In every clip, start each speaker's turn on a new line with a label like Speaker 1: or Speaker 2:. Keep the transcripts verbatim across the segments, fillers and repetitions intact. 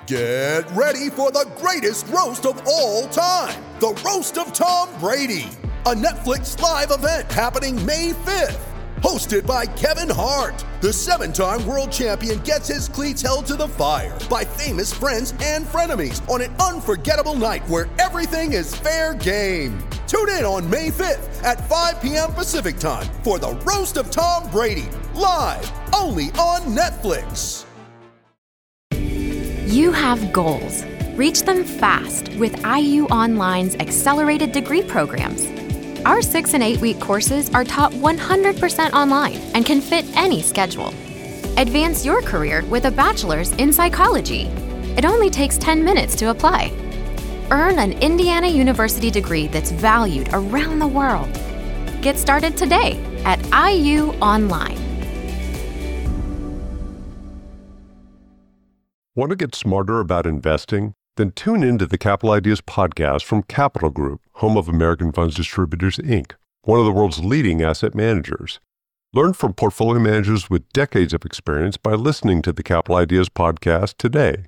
Speaker 1: Get ready for the greatest roast of all time, the Roast of Tom Brady, a Netflix live event happening May fifth. Hosted by Kevin Hart, the seven-time world champion gets his cleats held to the fire by famous friends and frenemies on an unforgettable night where everything is fair game. Tune in on May fifth at five p.m. Pacific time for the Roast of Tom Brady, live only on Netflix.
Speaker 2: You have goals. Reach them fast with I U Online's accelerated degree programs. Our six and eight week courses are taught one hundred percent online and can fit any schedule. Advance your career with a bachelor's in psychology. It only takes ten minutes to apply. Earn an Indiana University degree that's valued around the world. Get started today at I U Online.
Speaker 3: Want to get smarter about investing? Then tune into the Capital Ideas podcast from Capital Group, home of American Funds Distributors, Incorporated, one of the world's leading asset managers. Learn from portfolio managers with decades of experience by listening to the Capital Ideas podcast today.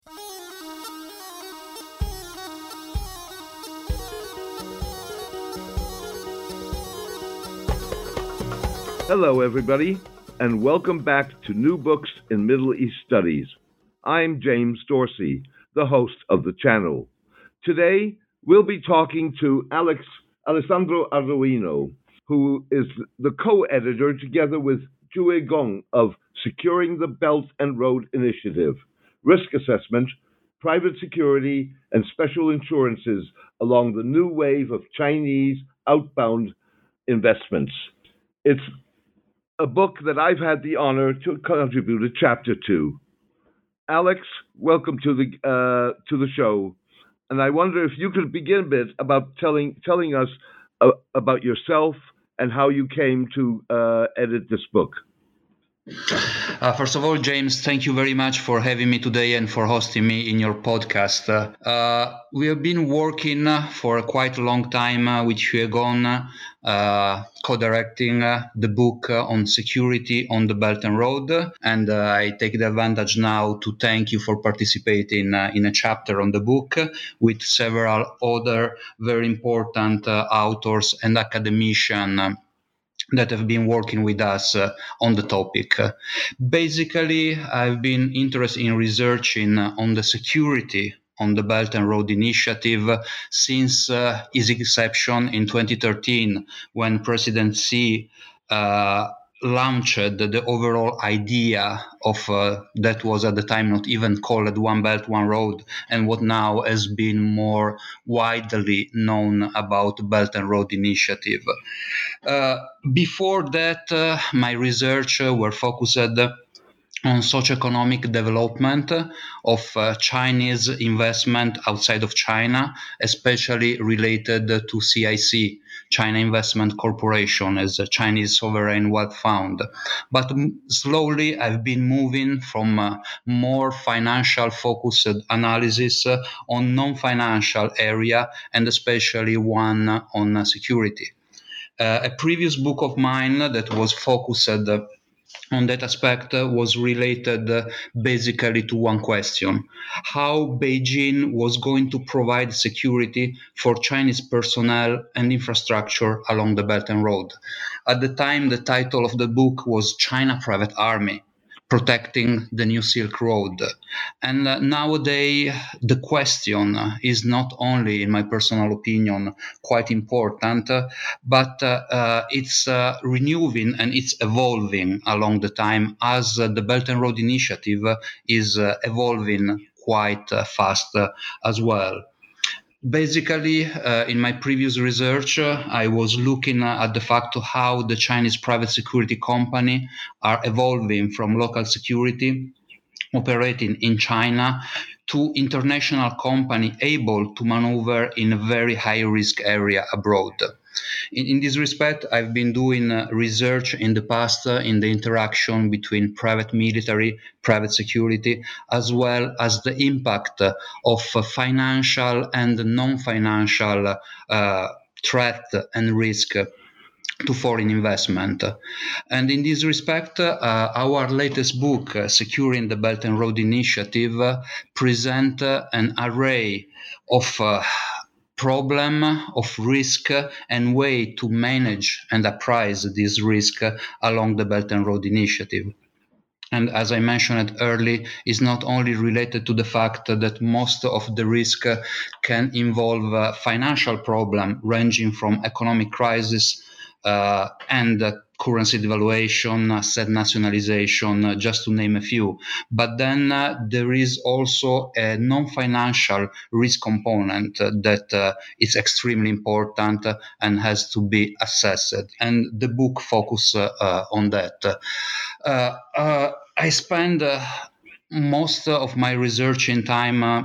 Speaker 4: Hello, everybody, and welcome back to New Books in Middle East Studies. I'm James Dorsey, the host of the channel. Today, we'll be talking to Alex Alessandro Arduino, who is the co-editor together with Jue Gong of Securing the Belt and Road Initiative, Risk Assessment, Private Security, and Special Insurances along the new wave of Chinese outbound investments. It's a book that I've had the honor to contribute a chapter to. Alex, welcome to the uh, to the show, and I wonder if you could begin a bit about telling telling us uh, about yourself and how you came to uh, edit this book.
Speaker 5: Uh, first of all, James, thank you very much for having me today and for hosting me in your podcast. Uh, we have been working for quite a long time uh, with Jue Gong, uh, co-directing uh, the book uh, on security on the Belt and Road. And uh, I take the advantage now to thank you for participating uh, in a chapter on the book with several other very important uh, authors and academicians uh, that have been working with us uh, on the topic. Uh, basically, I've been interested in researching uh, on the security on the Belt and Road Initiative uh, since uh, its inception in twenty thirteen, when President Xi uh, launched the overall idea of uh, that was at the time not even called One Belt, One Road, and what now has been more widely known about the Belt and Road Initiative. Uh, before that, uh, my research uh, were focused uh, on socioeconomic development of uh, Chinese investment outside of China, especially related to C I C, China Investment Corporation, as a Chinese sovereign wealth fund. But m- slowly I've been moving from uh, more financial focused analysis uh, on non-financial area, and especially one uh, on uh, security. Uh, a previous book of mine that was focused uh, on that aspect uh, was related uh, basically to one question: how Beijing was going to provide security for Chinese personnel and infrastructure along the Belt and Road. At the time, the title of the book was China Private Army, Protecting the New Silk Road. And uh, nowadays, the question is not only, in my personal opinion, quite important, uh, but uh, uh, it's uh, renewing and it's evolving along the time as uh, the Belt and Road Initiative uh, is uh, evolving quite uh, fast uh, as well. Basically, uh, in my previous research, uh, I was looking uh, at the fact of how the Chinese private security company are evolving from local security operating in China to international company able to maneuver in a very high risk area abroad. In, in this respect, I've been doing uh, research in the past uh, in the interaction between private military, private security, as well as the impact uh, of uh, financial and non-financial uh, threat and risk to foreign investment. And in this respect, uh, our latest book, uh, Securing the Belt and Road Initiative, uh, present uh, an array of uh, problem, of risk, uh, and way to manage and apprise this risk uh, along the Belt and Road Initiative. And as I mentioned earlier, is not only related to the fact that most of the risk can involve uh, financial problem ranging from economic crisis uh, and uh, currency devaluation, asset nationalization, uh, just to name a few. But then uh, there is also a non-financial risk component uh, that uh, is extremely important uh, and has to be assessed. And the book focuses uh, uh, on that. Uh, uh, I spend uh, most of my researching time uh,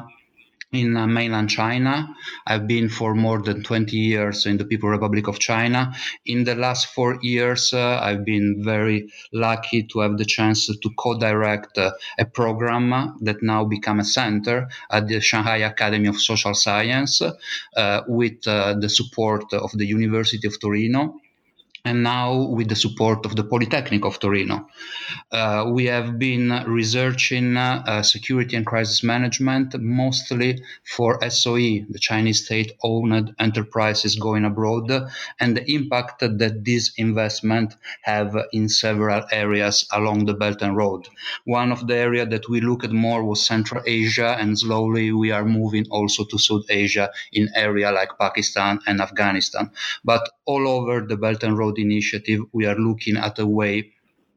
Speaker 5: in uh, mainland China. I've been for more than twenty years in the People's Republic of China. In the last four years, uh, I've been very lucky to have the chance to co-direct uh, a program that now become a center at the Shanghai Academy of Social Science uh, with uh, the support of the University of Torino, and now with the support of the Polytechnic of Torino. Uh, we have been researching uh, security and crisis management, mostly for S O E, the Chinese state-owned enterprises going abroad, and the impact that these investments have in several areas along the Belt and Road. One of the areas that we looked at more was Central Asia, and slowly we are moving also to South Asia in areas like Pakistan and Afghanistan. But all over the Belt and Road Initiative, we are looking at a way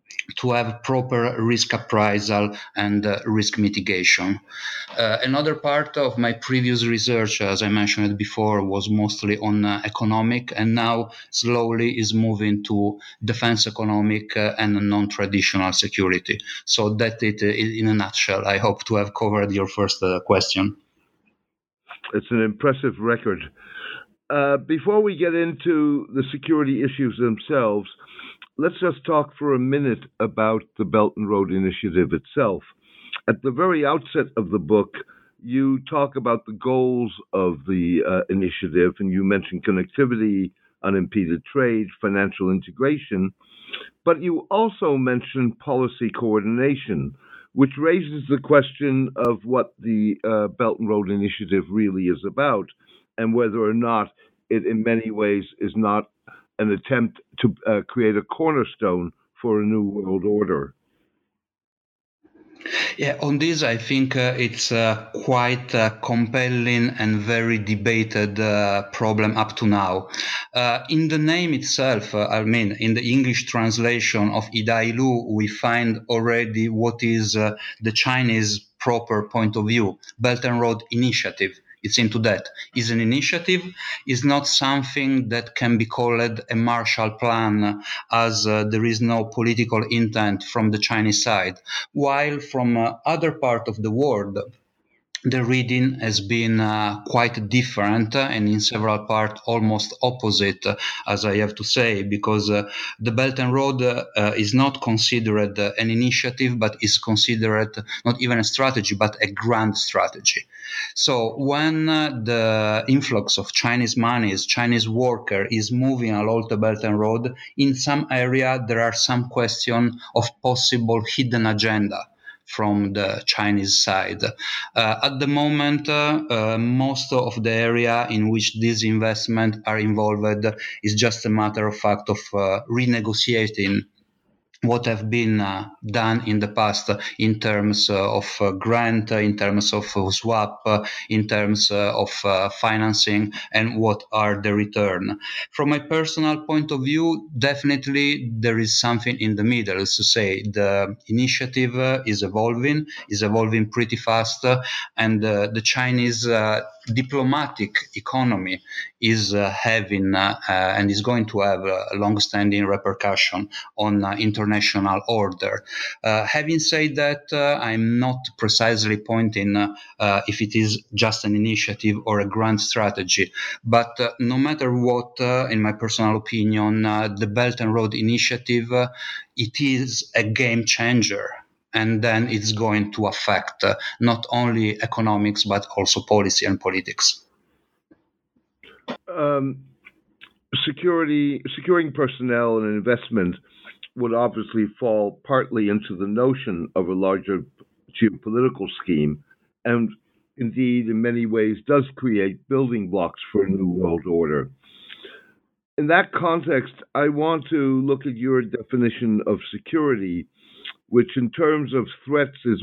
Speaker 5: to have proper risk appraisal and uh, risk mitigation. Uh, another part of my previous research, as I mentioned before, was mostly on uh, economic, and now slowly is moving to defense economic uh, and non-traditional security. So that it, in a nutshell, I hope to have covered your first uh, question.
Speaker 4: It's an impressive record. Uh, before we get into the security issues themselves, let's just talk for a minute about the Belt and Road Initiative itself. At the very outset of the book, you talk about the goals of the uh, initiative, and you mention connectivity, unimpeded trade, financial integration, but you also mention policy coordination, which raises the question of what the uh, Belt and Road Initiative really is about, and whether or not it in many ways is not an attempt to uh, create a cornerstone for a new world order.
Speaker 5: Yeah, on this, I think uh, it's uh, quite a compelling and very debated uh, problem up to now. Uh, in the name itself, uh, I mean, in the English translation of Idailu, we find already what is uh, the Chinese proper point of view, Belt and Road Initiative. It's into that. It's an initiative. It's not something that can be called a Marshall Plan, as uh, there is no political intent from the Chinese side. While from uh, other part of the world, the reading has been uh, quite different uh, and in several parts almost opposite, uh, as I have to say, because uh, the Belt and Road uh, uh, is not considered uh, an initiative, but is considered not even a strategy, but a grand strategy. So when uh, the influx of Chinese monies, Chinese worker is moving along the Belt and Road, in some area there are some question of possible hidden agenda from the Chinese side. Uh, at the moment, uh, uh, most of the area in which these investments are involved is just a matter of fact of uh, renegotiating what have been uh, done in the past uh, in terms uh, of uh, grant, uh, in terms of uh, swap, uh, in terms uh, of uh, financing, and what are the return. From my personal point of view, definitely there is something in the middle. Is to say, the initiative uh, is evolving, is evolving pretty fast, uh, and uh, the Chinese uh, diplomatic economy is uh, having uh, uh, and is going to have a long-standing repercussion on uh, international order. Uh, having said that, uh, I'm not precisely pointing uh, uh, if it is just an initiative or a grand strategy, but uh, no matter what, uh, in my personal opinion, uh, the Belt and Road Initiative, uh, it is a game changer. And then it's going to affect uh, not only economics, but also policy and politics.
Speaker 4: Um, security, securing personnel and investment would obviously fall partly into the notion of a larger geopolitical scheme, and indeed, in many ways, does create building blocks for a new world order. In that context, I want to look at your definition of security, which, in terms of threats, is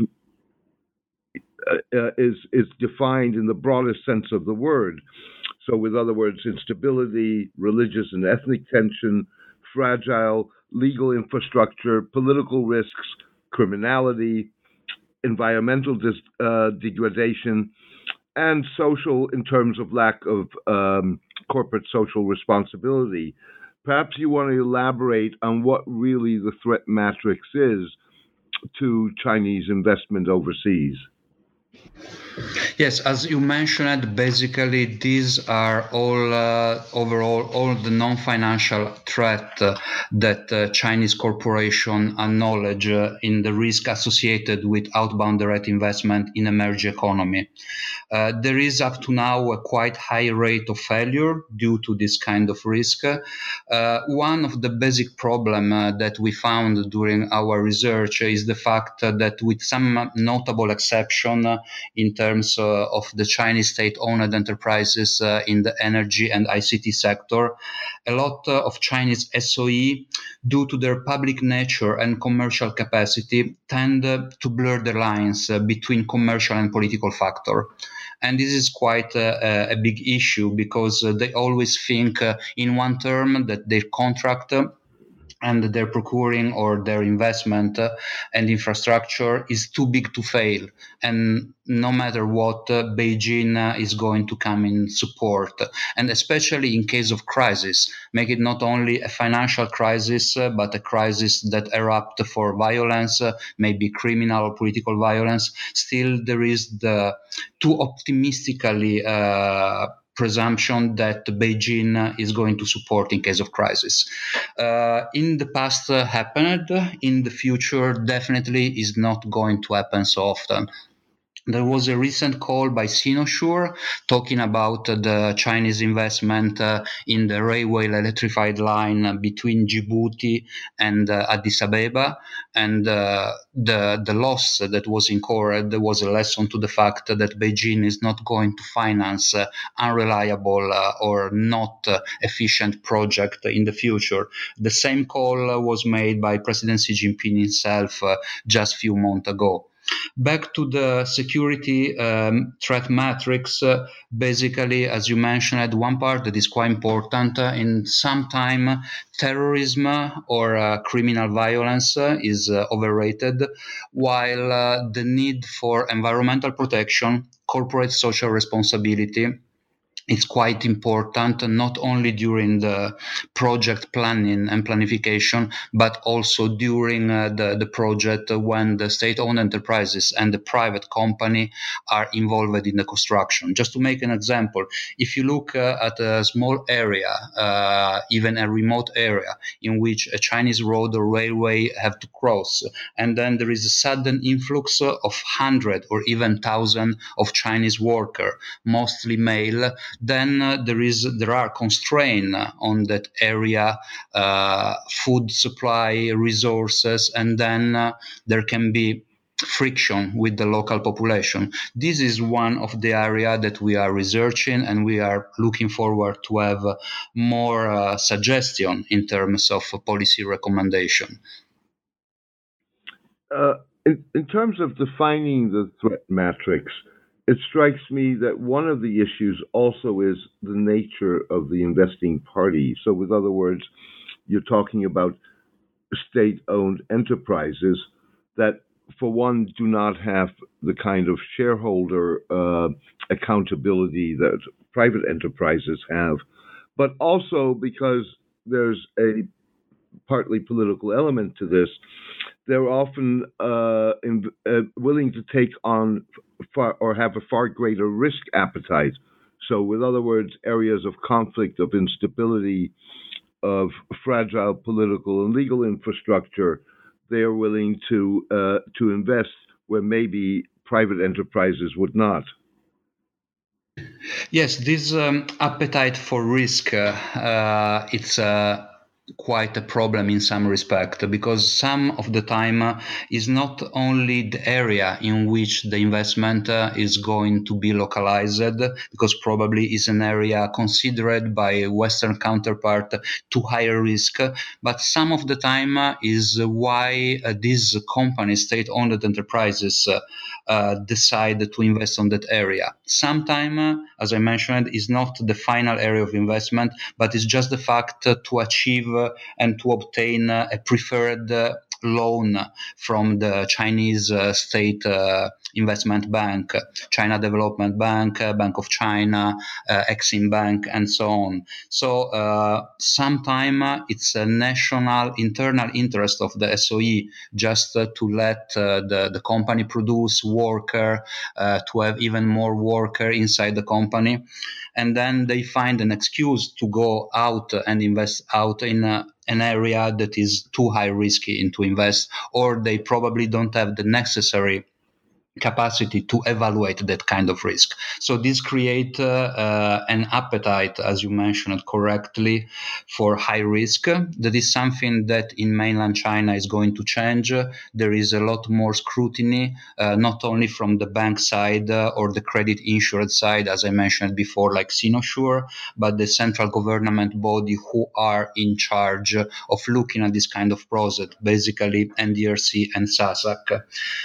Speaker 4: uh, is is defined in the broadest sense of the word. So, with other words, instability, religious and ethnic tension, fragile legal infrastructure, political risks, criminality, environmental dis, uh, degradation, and social in terms of lack of um, corporate social responsibility. Perhaps you want to elaborate on what really the threat matrix is to Chinese investment overseas.
Speaker 5: Yes, as you mentioned, basically these are all uh, overall all the non-financial threat uh, that uh, Chinese corporations acknowledge uh, in the risk associated with outbound direct investment in emerging economy. Uh, there is up to now a quite high rate of failure due to this kind of risk. Uh, one of the basic problems uh, that we found during our research is the fact uh, that, with some notable exception uh, in terms uh, of the Chinese state-owned enterprises uh, in the energy and I C T sector, a lot uh, of Chinese S O E, due to their public nature and commercial capacity, tend uh, to blur the lines uh, between commercial and political factor. And this is quite a, a big issue because uh, they always think uh, in one term that their contract uh, and their procuring or their investment uh, and infrastructure is too big to fail. And no matter what, uh, Beijing uh, is going to come in support. And especially in case of crisis, make it not only a financial crisis, uh, but a crisis that erupt for violence, uh, maybe criminal or political violence. Still, there is the too optimistically uh, presumption that Beijing is going to support in case of crisis. Uh, in the past uh, happened, in the future definitely is not going to happen so often. There was a recent call by Sinosure talking about uh, the Chinese investment uh, in the railway electrified line uh, between Djibouti and uh, Addis Ababa, and uh, the the loss that was incurred was a lesson to the fact that Beijing is not going to finance uh, unreliable uh, or not uh, efficient project in the future. The same call uh, was made by President Xi Jinping himself uh, just a few months ago. Back to the security um, threat matrix, uh, basically, as you mentioned, one part that is quite important, uh, in some time, terrorism or uh, criminal violence uh, is uh, overrated, while uh, the need for environmental protection, corporate social responsibility, it's quite important, not only during the project planning and planification, but also during uh, the, the project when the state-owned enterprises and the private company are involved in the construction. Just to make an example, if you look uh, at a small area, uh, even a remote area, in which a Chinese road or railway have to cross, and then there is a sudden influx of hundred or even thousand of Chinese workers, mostly male, then uh, there is there are constraints on that area, uh, food supply, resources, and then uh, there can be friction with the local population. This is one of the area that we are researching, and we are looking forward to have more uh, suggestion in terms of policy recommendation.
Speaker 4: Uh, in, in terms of defining the threat matrix, it strikes me that one of the issues also is the nature of the investing party. So, with other words, you're talking about state-owned enterprises that, for one, do not have the kind of shareholder uh, accountability that private enterprises have, but also because there's a partly political element to this, they're often uh, in, uh, willing to take on far, or have a far greater risk appetite. So, with other words, areas of conflict, of instability, of fragile political and legal infrastructure, they are willing to uh, to invest where maybe private enterprises would not.
Speaker 5: Yes, this um, appetite for risk, uh, uh, it's uh, quite a problem in some respect, because some of the time uh, is not only the area in which the investment uh, is going to be localized, because probably is an area considered by a Western counterpart too high risk, but some of the time uh, is why uh, these companies, state-owned enterprises, uh, uh, decide to invest on that area. Sometimes, uh, as I mentioned, is not the final area of investment, but it's just the fact uh, to achieve uh, and to obtain uh, a preferred uh, loan from the Chinese uh, state uh, investment bank, China Development Bank, uh, Bank of China, uh, Exim Bank, and so on. So uh, sometimes it's a national internal interest of the S O E just uh, to let uh, the, the company produce worker, uh, to have even more worker inside the company. And then they find an excuse to go out and invest out in a, an area that is too high risky in to invest, or they probably don't have the necessary capacity to evaluate that kind of risk. So this create uh, uh, an appetite, as you mentioned correctly, for high risk. That is something that in mainland China is going to change. There is a lot more scrutiny, uh, not only from the bank side uh, or the credit insurance side, as I mentioned before, like Sinosure, but the central government body who are in charge of looking at this kind of process, basically N D R C and SASAC.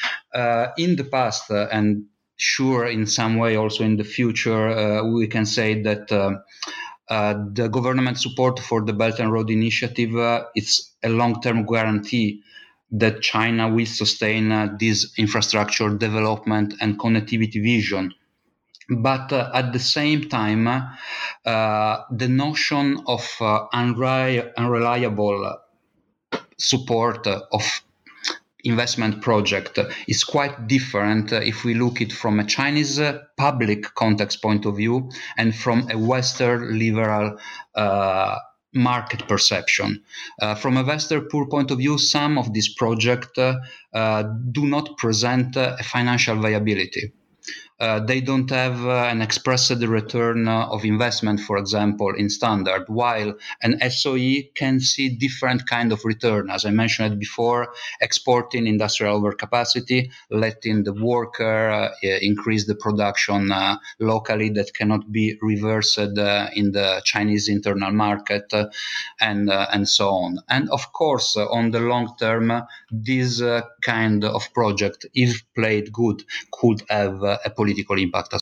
Speaker 5: Uh, in the past, uh, and sure in some way also in the future, uh, we can say that uh, uh, the government support for the Belt and Road Initiative uh, is a long-term guarantee that China will sustain uh, this infrastructure development and connectivity vision. But uh, at the same time, uh, the notion of uh, unreli- unreliable support of investment project is quite different if we look it from a Chinese public context point of view and from a Western liberal uh, market perception. Uh, from a Western poor point of view, some of these projects uh, do not present a financial viability. Uh, they don't have uh, an expressed return uh, of investment, for example, in standard, while an S O E can see different kind of return. As I mentioned before, exporting industrial overcapacity, letting the worker uh, increase the production uh, locally that cannot be reversed uh, in the Chinese internal market, uh, and uh, and so on. And of course, uh, on the long term, uh, this uh, kind of project, if played good, could have uh, a political impact.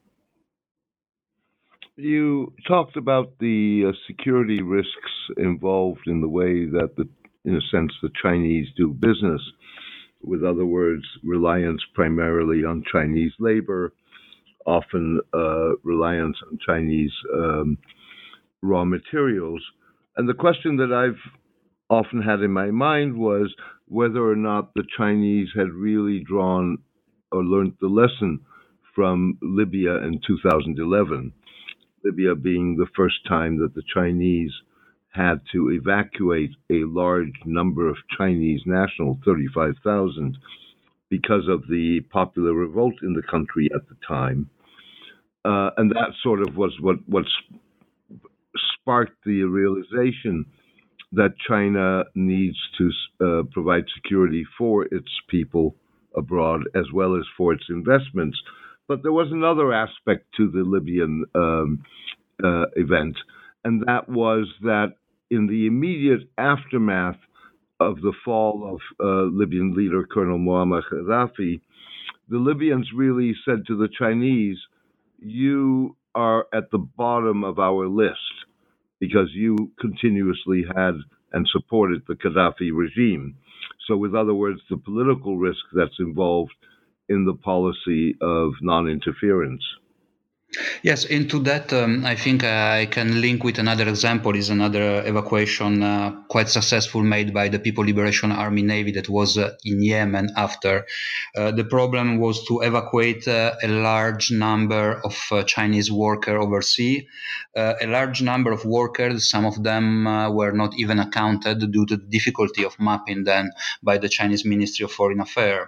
Speaker 4: You talked about the uh, security risks involved in the way that, the, in a sense, the Chinese do business. With other words, reliance primarily on Chinese labor, often uh, reliance on Chinese um, raw materials. And the question that I've often had in my mind was whether or not the Chinese had really drawn or learned the lesson from Libya in two thousand eleven, Libya being the first time that the Chinese had to evacuate a large number of Chinese nationals, thirty-five thousand, because of the popular revolt in the country at the time. Uh, and that sort of was what, what sparked the realization that China needs to uh, provide security for its people abroad as well as for its investments. But there was another aspect to the Libyan um, uh, event, and that was that in the immediate aftermath of the fall of uh, Libyan leader Colonel Muammar Gaddafi, the Libyans really said to the Chinese, you are at the bottom of our list because you continuously had and supported the Gaddafi regime. So with other words, the political risk that's involved in the policy of non-interference.
Speaker 5: Yes, into that, um, I think I can link with another example, is another evacuation uh, quite successful made by the People Liberation Army Navy that was uh, in Yemen after. Uh, the problem was to evacuate uh, a large number of uh, Chinese workers overseas. Uh, a large number of workers, some of them uh, were not even accounted due to the difficulty of mapping them by the Chinese Ministry of Foreign Affairs.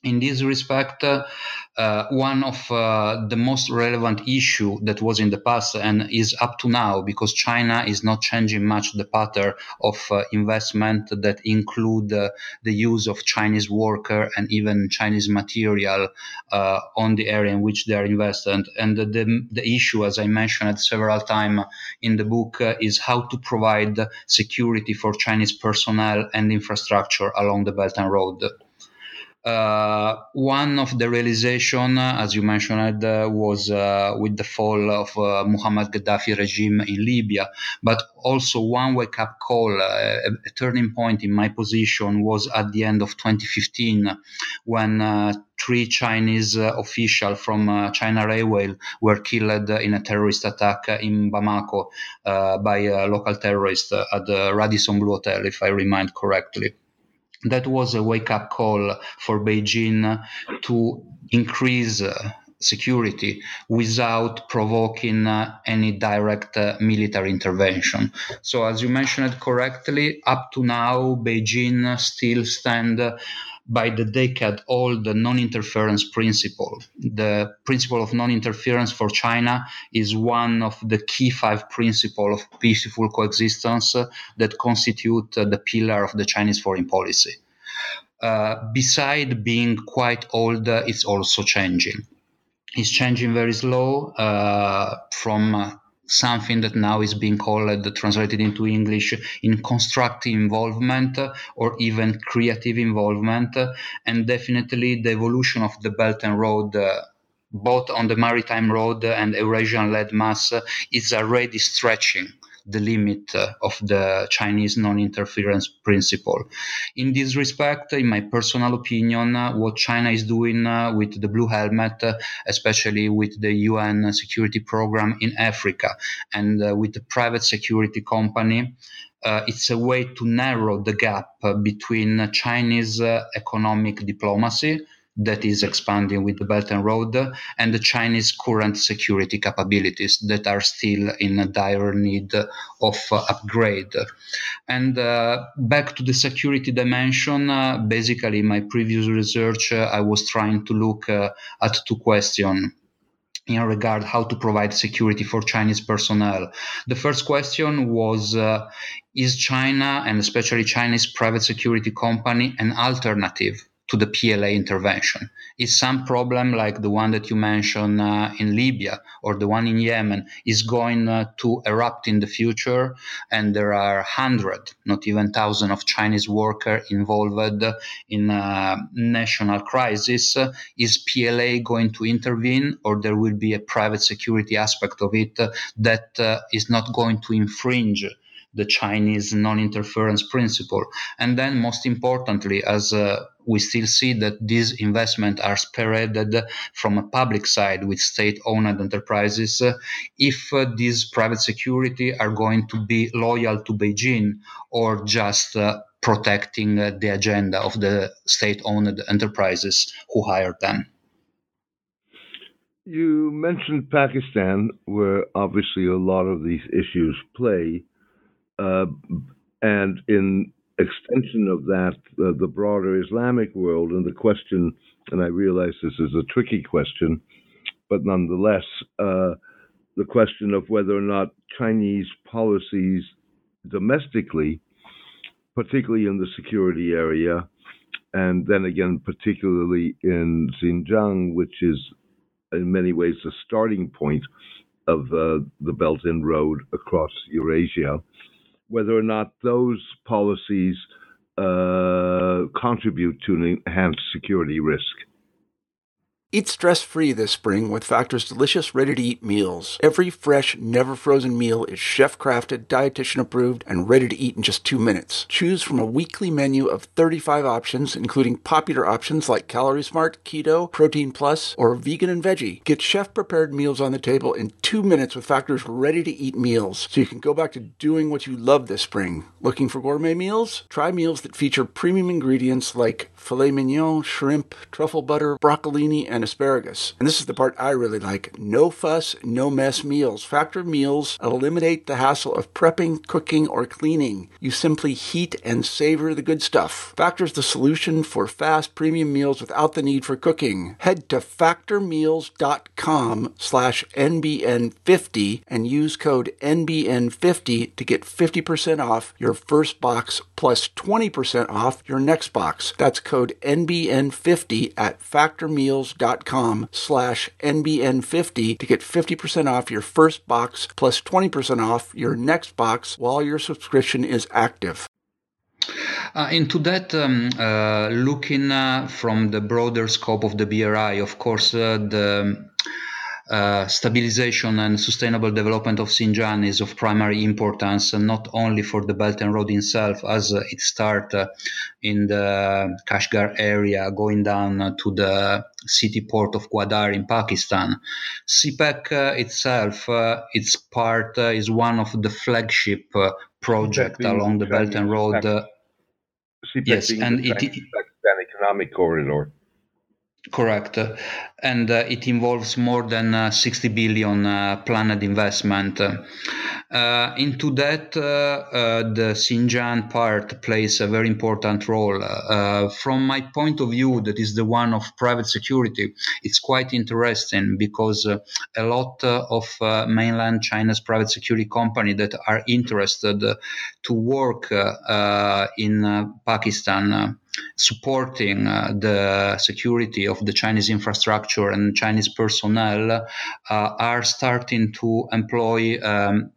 Speaker 5: In this respect, uh, uh, one of uh, the most relevant issue that was in the past and is up to now, because China is not changing much the pattern of uh, investment that include uh, the use of Chinese worker and even Chinese material uh, on the area in which they are invested. And the, the, the issue, as I mentioned several times in the book, uh, is how to provide security for Chinese personnel and infrastructure along the Belt and Road. Uh, one of the realization, uh, as you mentioned, uh, was uh, with the fall of uh, Muammar Gaddafi regime in Libya. But also one wake-up call, uh, a turning point in my position was at the end of twenty fifteen, when uh, three Chinese uh, officials from uh, China Railway were killed in a terrorist attack in Bamako uh, by uh, local terrorists at the Radisson Blu Hotel, if I remind correctly. That was a wake-up call for Beijing to increase uh, security without provoking uh, any direct uh, military intervention. So, as you mentioned correctly, up to now, Beijing still stands uh, by the decade-old non-interference principle. The principle of non-interference for China is one of the key five principles of peaceful coexistence that constitute the pillar of the Chinese foreign policy. Uh, beside being quite old, uh, it's also changing. It's changing very slow uh, from uh, something that now is being called, uh, translated into English, in constructive involvement uh, or even creative involvement. Uh, and definitely the evolution of the Belt and Road, uh, both on the Maritime Road and Eurasian-led mass, uh, is already stretching the limit uh, of the Chinese non-interference principle. In this respect, in my personal opinion, uh, what China is doing uh, with the Blue Helmet, uh, especially with the U N security program in Africa and uh, with the private security company, uh, it's a way to narrow the gap uh, between Chinese uh, economic diplomacy that is expanding with the Belt and Road and the Chinese current security capabilities that are still in a dire need of uh, upgrade. And uh, back to the security dimension, uh, basically in my previous research, uh, I was trying to look uh, at two questions in regard how to provide security for Chinese personnel. The first question was, uh, is China, and especially Chinese private security company, an alternative to the P L A intervention? Is some problem like the one that you mentioned uh, in Libya or the one in Yemen is going uh, to erupt in the future, and there are hundred, not even thousand, of Chinese workers involved in a national crisis? Is P L A going to intervene, or there will be a private security aspect of it that uh, is not going to infringe the Chinese non-interference principle? And then, most importantly, as uh, we still see that these investments are spearheaded from a public side with state-owned enterprises, uh, if uh, these private security are going to be loyal to Beijing or just uh, protecting uh, the agenda of the state-owned enterprises who hired them.
Speaker 4: You mentioned Pakistan, where obviously a lot of these issues play. Uh, and in extension of that, uh, the broader Islamic world, and the question, and I realize this is a tricky question, but nonetheless, uh, the question of whether or not Chinese policies domestically, particularly in the security area, and then again, particularly in Xinjiang, which is in many ways the starting point of uh, the Belt and Road across Eurasia, whether or not those policies uh, contribute to an enhanced security risk.
Speaker 6: Eat stress-free this spring with Factor's delicious, ready-to-eat meals. Every fresh, never-frozen meal is chef-crafted, dietitian-approved, and ready to eat in just two minutes. Choose from a weekly menu of thirty-five options, including popular options like Calorie Smart, Keto, Protein Plus, or Vegan and Veggie. Get chef-prepared meals on the table in two minutes with Factor's ready-to-eat meals, so you can go back to doing what you love this spring. Looking for gourmet meals? Try meals that feature premium ingredients like filet mignon, shrimp, truffle butter, broccolini, and and asparagus. And this is the part I really like. No fuss, no mess meals. Factor meals eliminate the hassle of prepping, cooking, or cleaning. You simply heat and savor the good stuff. Factor's the solution for fast premium meals without the need for cooking. Head to factormeals.com slash NBN50 and use code N B N fifty to get fifty percent off your first box plus twenty percent off your next box. That's code N B N fifty at factormeals.com slash NBN50 to get fifty percent off your first box plus twenty percent off your next box while your subscription is active.
Speaker 5: Uh, into that, um, uh, looking uh, from the broader scope of the B R I, of course, uh, the uh, stabilization and sustainable development of Xinjiang is of primary importance, and not only for the Belt and Road itself, as uh, it starts uh, in the Kashgar area, going down uh, to the city port of Gwadar in Pakistan. C PEC uh, itself, uh, its part uh, is one of the flagship uh, projects along the Belt and Road. Uh,
Speaker 4: C PEC
Speaker 5: yes,
Speaker 4: being
Speaker 5: and
Speaker 4: the
Speaker 5: it,
Speaker 4: Pakistan Economic Corridor.
Speaker 5: Correct. And uh, it involves more than uh, sixty billion uh, planned investment. Uh, into that, uh, uh, the Xinjiang part plays a very important role. Uh, from my point of view, that is the one of private security, it's quite interesting because uh, a lot uh, of uh, mainland China's private security companies that are interested uh, to work uh, uh, in uh, Pakistan uh, supporting uh, the security of the Chinese infrastructure and Chinese personnel uh, are starting to employ um,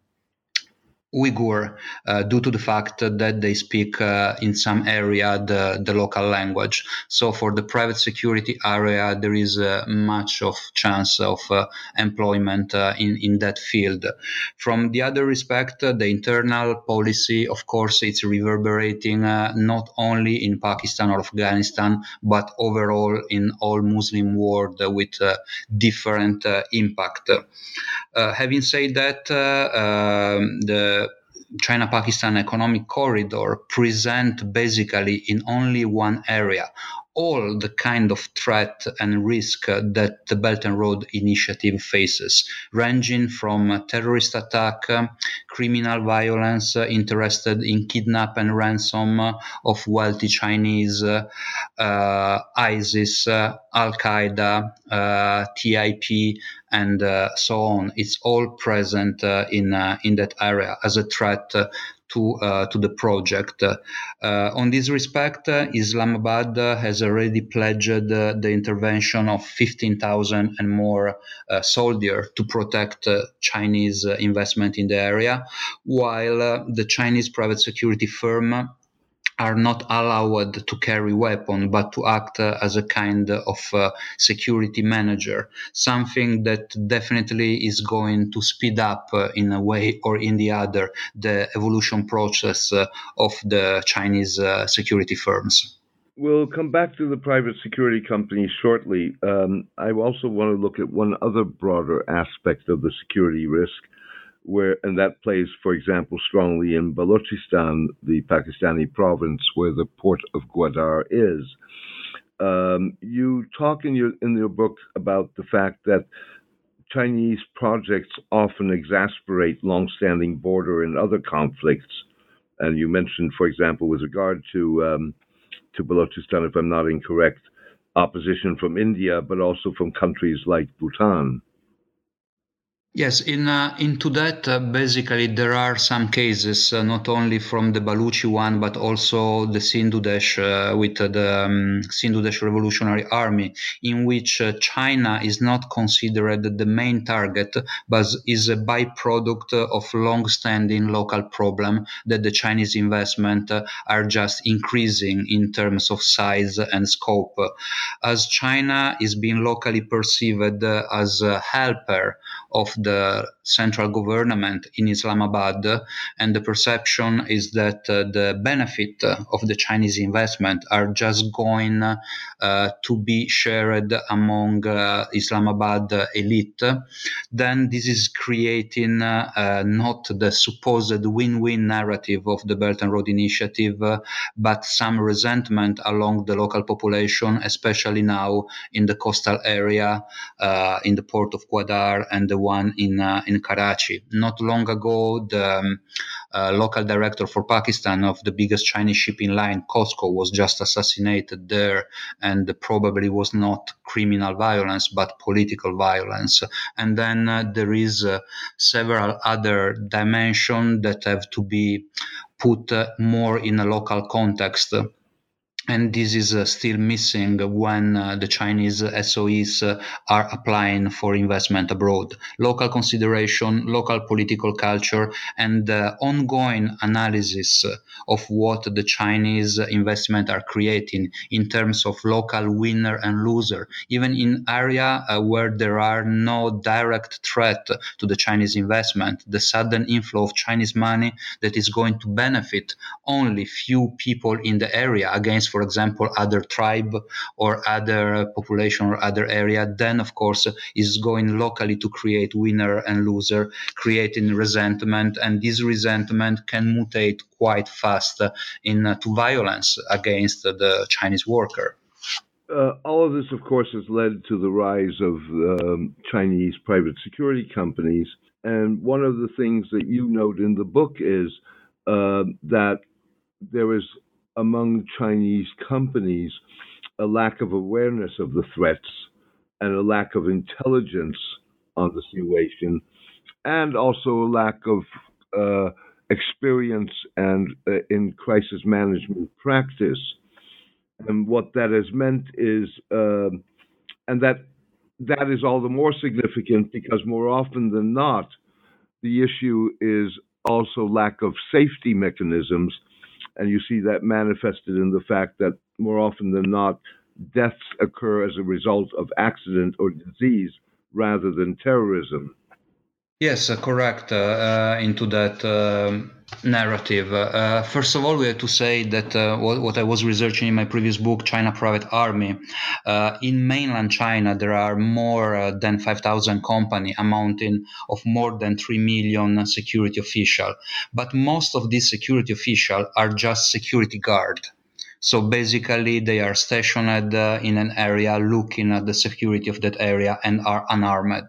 Speaker 5: Uyghur uh, due to the fact that they speak uh, in some area the, the local language. So for the private security area, there is uh, much of chance of uh, employment uh, in, in that field. From the other respect, uh, the internal policy, of course, it's reverberating uh, not only in Pakistan or Afghanistan, but overall in all Muslim world uh, with uh, different uh, impact. Uh, having said that, uh, um, the China-Pakistan Economic Corridor present basically in only one area all the kind of threat and risk uh, that the Belt and Road Initiative faces, ranging from uh, terrorist attack, uh, criminal violence, uh, interested in kidnap and ransom uh, of wealthy Chinese, uh, uh, ISIS, uh, Al-Qaeda, uh, T I P, and uh, so on. It's all present uh, in uh, in that area as a threat uh, to uh, to the project. Uh, on this respect, uh, Islamabad uh, has already pledged uh, the intervention of fifteen thousand and more uh, soldiers to protect uh, Chinese uh, investment in the area, while uh, the Chinese private security firm are not allowed to carry weapons, but to act uh, as a kind of uh, security manager, something that definitely is going to speed up uh, in a way or in the other the evolution process uh, of the Chinese uh, security firms.
Speaker 4: We'll come back to the private security companies shortly. Um, I also want to look at one other broader aspect of the security risk, where, and that plays, for example, strongly in Balochistan, the Pakistani province where the port of Gwadar is. Um, you talk in your in your book about the fact that Chinese projects often exasperate long-standing border and other conflicts, and you mentioned, for example, with regard to um, to Balochistan, if I'm not incorrect, opposition from India, but also from countries like Bhutan.
Speaker 5: Yes, in uh, into that, uh, basically, there are some cases, uh, not only from the Baluchi one, but also the Sindhu Desh uh, with uh, the um, Sindhu Desh Revolutionary Army, in which uh, China is not considered the main target, but is a byproduct of long-standing local problem that the Chinese investment uh, are just increasing in terms of size and scope. As China is being locally perceived uh, as a helper of the central government in Islamabad, and the perception is that uh, the benefit of the Chinese investment are just going uh, to be shared among uh, Islamabad elite. Then this is creating uh, uh, not the supposed win-win narrative of the Belt and Road Initiative, uh, but some resentment along the local population, especially now in the coastal area, uh, in the port of Gwadar and the one in uh, in Karachi. Not long ago, the um, uh, local director for Pakistan of the biggest Chinese shipping line, COSCO, was just assassinated there, and probably was not criminal violence, but political violence. And then uh, there is uh, several other dimensions that have to be put uh, more in a local context. And this is uh, still missing when uh, the Chinese S O Es uh, are applying for investment abroad. Local consideration, local political culture, and uh, ongoing analysis of what the Chinese investment are creating in terms of local winner and loser, even in area uh, where there are no direct threat to the Chinese investment. The sudden inflow of Chinese money that is going to benefit only few people in the area against, for example, other tribe or other population or other area, then of course is going locally to create winner and loser, creating resentment, and this resentment can mutate quite fast into uh, violence against the Chinese worker.
Speaker 4: Uh, all of this, of course, has led to the rise of um, Chinese private security companies. And one of the things that you note in the book is uh, that there is, among Chinese companies, a lack of awareness of the threats and a lack of intelligence on the situation, and also a lack of uh, experience and uh, in crisis management practice. And what that has meant is, uh, and that that is all the more significant because more often than not, the issue is also lack of safety mechanisms. And you see that manifested in the fact that more often than not, deaths occur as a result of accident or disease rather than terrorism.
Speaker 5: Yes, uh, correct. Uh, uh, into that uh, narrative. Uh, first of all, we have to say that uh, what, what I was researching in my previous book, China Private Army, uh, in mainland China, there are more uh, than five thousand companies amounting of more than three million security officials. But most of these security officials are just security guard. So basically, they are stationed uh, in an area looking at the security of that area and are unarmed.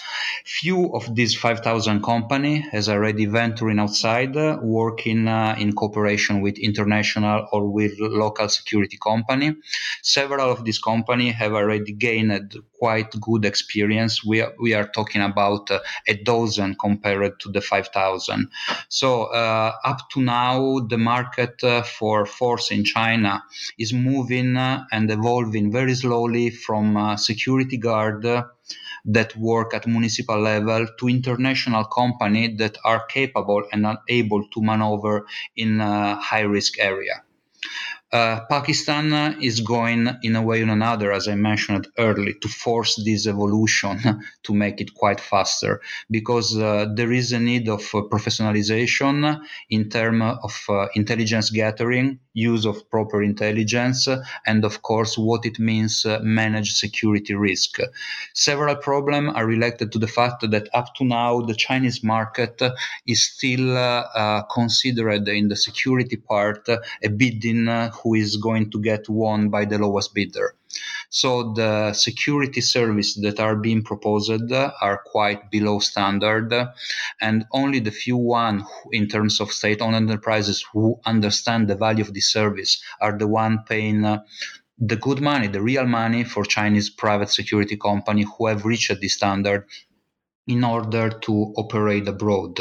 Speaker 5: Few of these five thousand companies has already venturing outside, uh, working uh, in cooperation with international or with local security company. Several of these companies have already gained quite good experience. We are, we are talking about uh, a dozen compared to the five thousand. So uh, up to now, the market uh, for force in China is moving uh, and evolving very slowly from uh, security guard uh, that work at municipal level to international companies that are capable and are able to maneuver in a high-risk area. Uh, Pakistan uh, is going in a way or another, as I mentioned earlier, to force this evolution to make it quite faster, because uh, there is a need of uh, professionalization in terms of uh, intelligence gathering, use of proper intelligence, uh, and of course what it means uh, manage security risk. Several problems are related to the fact that up to now the Chinese market uh, is still uh, uh, considered in the security part uh, a bidding uh, who is going to get won by the lowest bidder. So the security services that are being proposed are quite below standard, and only the few one in terms of state-owned enterprises who understand the value of this service are the one paying uh, the good money, the real money for Chinese private security companies who have reached this standard in order to operate abroad.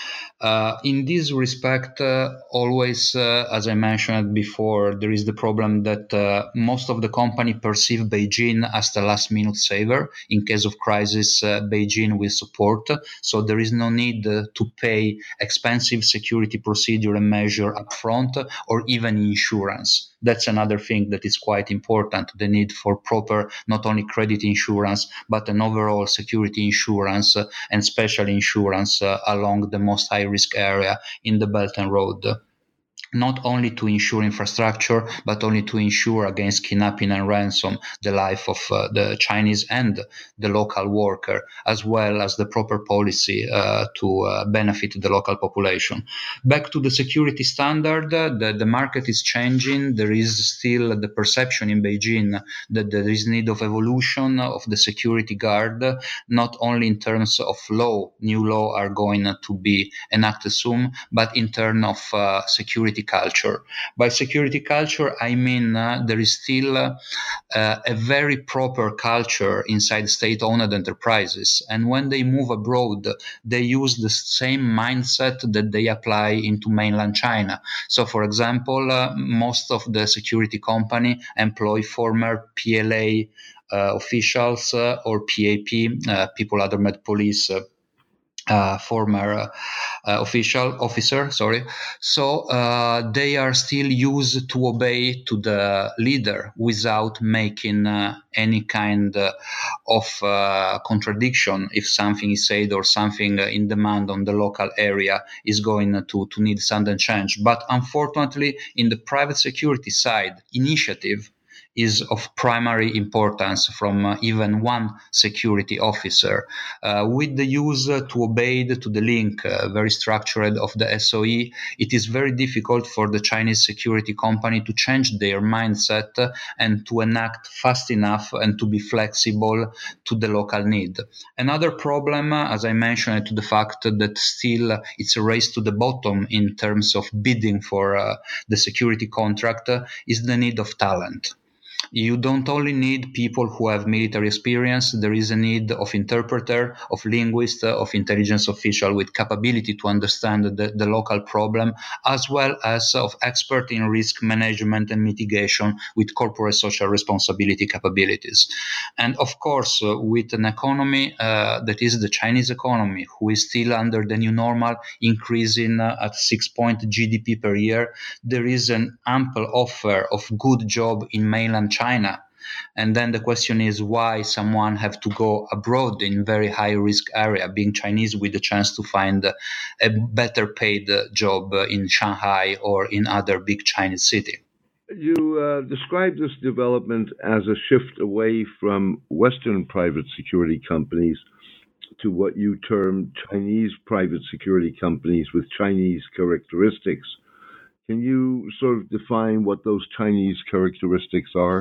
Speaker 5: Uh, in this respect, uh, always, uh, as I mentioned before, there is the problem that uh, most of the company perceive Beijing as the last-minute saver. In case of crisis, uh, Beijing will support. So there is no need uh, to pay expensive security procedure and measure upfront or even insurance. That's another thing that is quite important, the need for proper, not only credit insurance, but an overall security insurance uh, and special insurance uh, along the most high-risk area in the Belt and Road. Not only to ensure infrastructure, but only to ensure against kidnapping and ransom the life of uh, the Chinese and the local worker, as well as the proper policy uh, to uh, benefit the local population. Back to the security standard, uh, the, the market is changing. There is still the perception in Beijing that there is need of evolution of the security guard, not only in terms of law, new law are going to be enacted soon, but in terms of uh, security culture. By security culture, I mean uh, there is still uh, uh, a very proper culture inside state-owned enterprises. And when they move abroad, they use the same mindset that they apply into mainland China. So, for example, uh, most of the security company employ former P L A uh, officials uh, or P A P, uh, People Other Met Police, uh, Uh, former uh, uh, official officer, sorry. So uh, they are still used to obey to the leader without making uh, any kind uh, of uh, contradiction if something is said or something uh, in demand on the local area is going to, to need sudden change. But unfortunately, in the private security side, initiative is of primary importance from uh, even one security officer. Uh, with the use uh, to obey the, to the link, uh, very structured of the S O E, it is very difficult for the Chinese security company to change their mindset uh, and to enact fast enough and to be flexible to the local need. Another problem, uh, as I mentioned, to the fact that still uh, it's a race to the bottom in terms of bidding for uh, the security contract, uh, is the need of talent. You don't only need people who have military experience, there is a need of interpreter, of linguist, of intelligence official with capability to understand the, the local problem, as well as of expert in risk management and mitigation with corporate social responsibility capabilities. And of course, uh, with an economy uh, that is the Chinese economy, who is still under the new normal, increasing uh, at six point G D P per year, there is an ample offer of good job in mainland China. And then the question is why someone have to go abroad in very high risk area, being Chinese, with the chance to find a better paid job in Shanghai or in other big Chinese city.
Speaker 4: You uh, describe this development as a shift away from Western private security companies to what you term Chinese private security companies with Chinese characteristics. Can you sort of define what those Chinese characteristics are?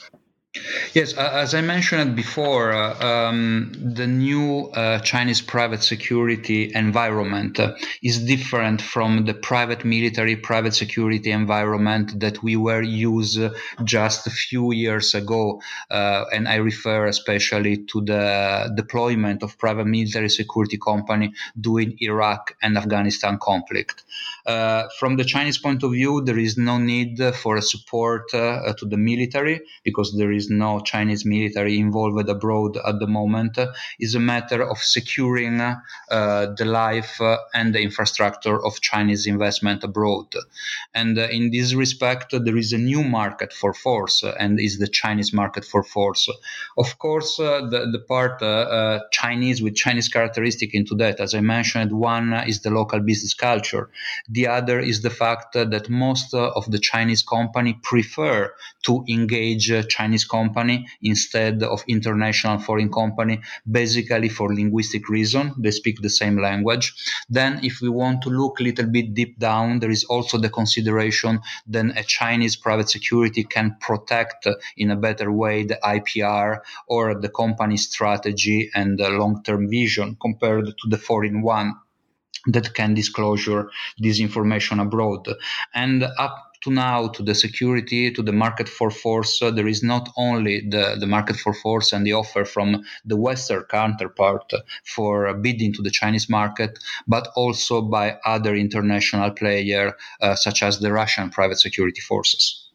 Speaker 5: Yes, as I mentioned before, uh, um, the new uh, Chinese private security environment uh, is different from the private military, private security environment that we were used just a few years ago. Uh, and I refer especially to the deployment of private military security company during Iraq and Afghanistan conflict. Uh, from the Chinese point of view, there is no need for a support uh, to the military because there is no Chinese military involved abroad at the moment. Uh, is a matter of securing uh, the life uh, and the infrastructure of Chinese investment abroad. And uh, in this respect, uh, there is a new market for force, uh, and is the Chinese market for force. Of course, uh, the, the part uh, uh, Chinese with Chinese characteristic into that, as I mentioned, one uh, is the local business culture. The other is the fact uh, that most uh, of the Chinese company prefer to engage uh, Chinese company instead of international foreign company, basically for linguistic reason. They speak the same language. Then if we want to look a little bit deep down, there is also the consideration that a Chinese private security can protect uh, in a better way the I P R or the company strategy and the long-term vision compared to the foreign one that can disclosure this information abroad. And up to now, to the security, to the market for force, uh, there is not only the, the market for force and the offer from the Western counterpart for bidding to the Chinese market, but also by other international players, uh, such as the Russian private security forces.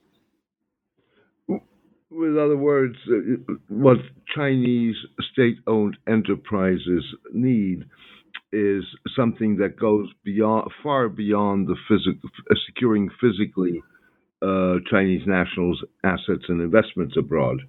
Speaker 4: With other words, uh, what Chinese state-owned enterprises need is something that goes beyond, far beyond the physical, uh, securing physically uh, Chinese nationals' assets and investments abroad.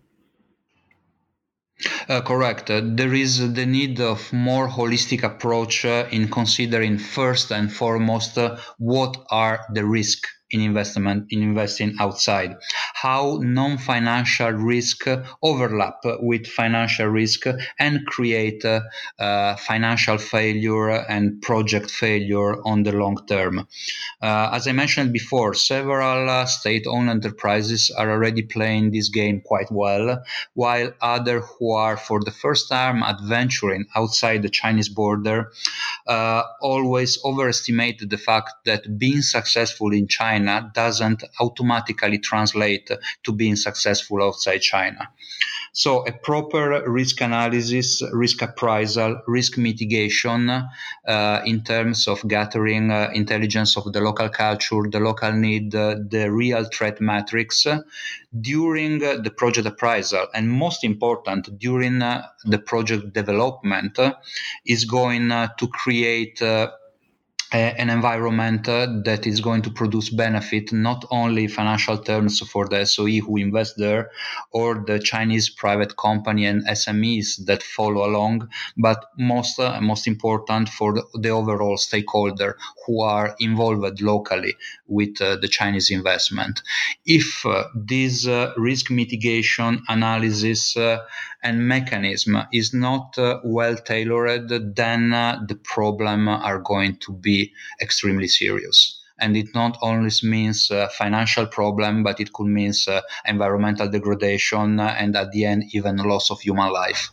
Speaker 5: Uh, correct. Uh, there is the need of more holistic approach uh, in considering first and foremost uh, what are the risks in investment in investing outside, how non-financial risk overlap with financial risk and create uh, uh, financial failure and project failure on the long term. Uh, as I mentioned before, several uh, state-owned enterprises are already playing this game quite well, while others who are for the first time adventuring outside the Chinese border uh, always overestimate the fact that being successful in China doesn't automatically translate to being successful outside China. So a proper risk analysis, risk appraisal, risk mitigation uh, in terms of gathering uh, intelligence of the local culture, the local need, uh, the real threat matrix uh, during uh, the project appraisal, and most important, during uh, the project development uh, is going uh, to create uh, an environment uh, that is going to produce benefit, not only financial terms for the S O E who invest there or the Chinese private company and S M Es that follow along, but most uh, most important for the, the overall stakeholder who are involved locally with uh, the Chinese investment. If uh, this uh, risk mitigation analysis uh, and mechanism is not uh, well tailored, then uh, the problem are going to be extremely serious. And it not only means uh, financial problem, but it could mean uh, environmental degradation uh, and at the end, even loss of human life.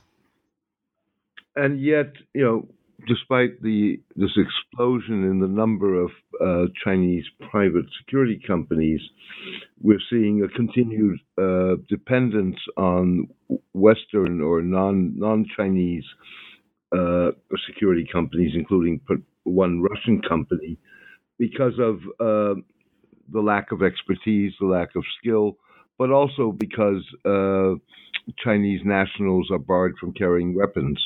Speaker 4: And yet, you know, despite the this explosion in the number of uh, Chinese private security companies, we're seeing a continued uh, dependence on Western or non non-Chinese uh, security companies, including one Russian company, because of uh, the lack of expertise, the lack of skill, but also because uh, Chinese nationals are barred from carrying weapons.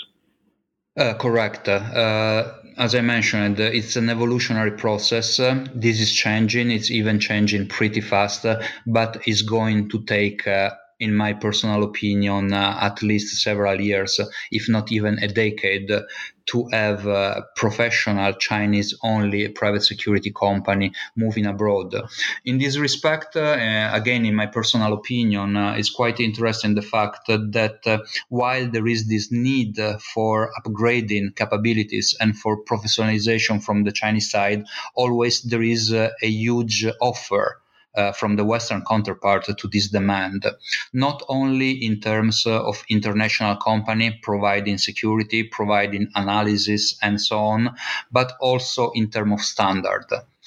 Speaker 5: Uh, correct. Uh, as I mentioned, uh, it's an evolutionary process. Uh, this is changing. It's even changing pretty fast, uh, but it's going to take, uh, in my personal opinion, uh, at least several years, if not even a decade, uh, to have a professional Chinese-only private security company moving abroad. In this respect, uh, again, in my personal opinion, uh, it's quite interesting the fact that uh, while there is this need for upgrading capabilities and for professionalization from the Chinese side, always there is uh, a huge offer Uh, from the Western counterpart to this demand, not only in terms uh, of international company providing security, providing analysis and so on, but also in terms of standard.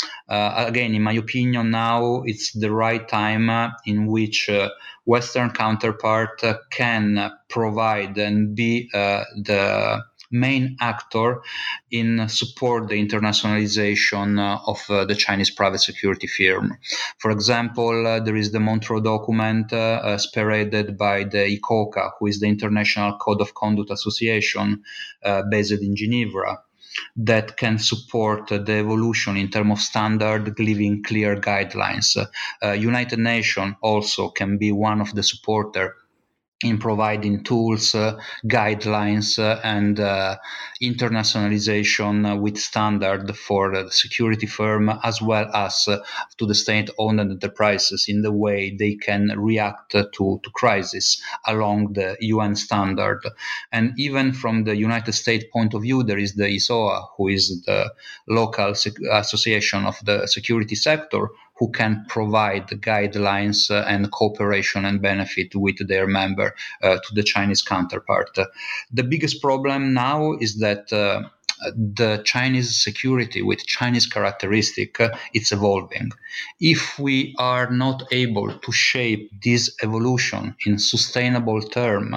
Speaker 5: Uh, again, in my opinion, now it's the right time uh, in which uh, Western counterpart uh, can provide and be uh, the main actor in support the internationalization uh, of uh, the Chinese private security firm. For example, uh, there is the Montreux document uh, uh, spearheaded by the I C O C A, who is the International Code of Conduct Association uh, based in Geneva, that can support uh, the evolution in terms of standard, giving clear guidelines. Uh, United Nations also can be one of the supporters in providing tools, uh, guidelines, uh, and uh, internationalization uh, with standard for the security firm as well as uh, to the state-owned enterprises in the way they can react uh, to, to crisis along the U N standard. And even from the United States point of view, there is the I S O A, who is the local sec- association of the security sector, who can provide guidelines uh, and cooperation and benefit with their member uh, to the Chinese counterpart. Uh, the biggest problem now is that uh, the Chinese security with Chinese characteristic, uh, it's evolving. If we are not able to shape this evolution in sustainable term,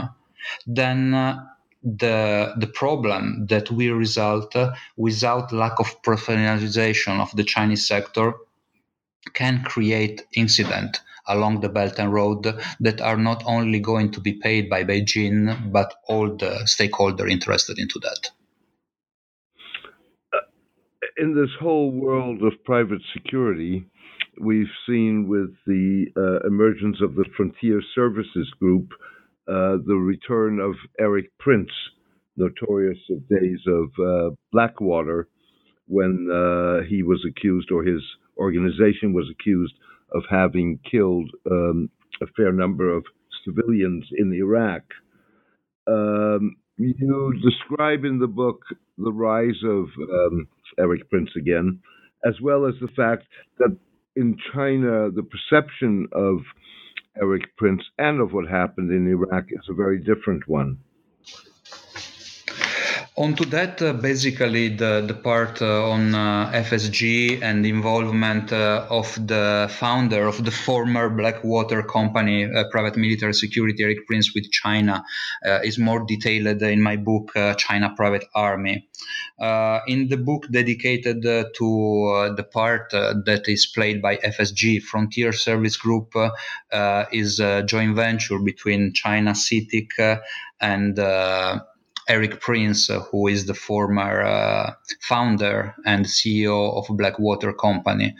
Speaker 5: then uh, the the problem that will result uh, without lack of professionalization of the Chinese sector can create incident along the Belt and Road that are not only going to be paid by Beijing, but all the stakeholders interested into that.
Speaker 4: In this whole world of private security, we've seen with the uh, emergence of the Frontier Services Group, uh, the return of Erik Prince, notorious of days of uh, Blackwater, when uh, he was accused, or his organization was accused, of having killed um, a fair number of civilians in Iraq. Um, you describe in the book the rise of um, Erik Prince again, as well as the fact that in China, the perception of Erik Prince and of what happened in Iraq is a very different one.
Speaker 5: On to that, uh, basically the, the part uh, on uh, F S G and the involvement uh, of the founder of the former Blackwater company, uh, private military security, Erik Prince, with China uh, is more detailed in my book, uh, China Private Army. Uh, in the book dedicated uh, to uh, the part uh, that is played by F S G, Frontier Service Group, uh, uh, is a joint venture between China C I T I C uh, and uh, Erik Prince, uh, who is the former uh, founder and C E O of Blackwater Company.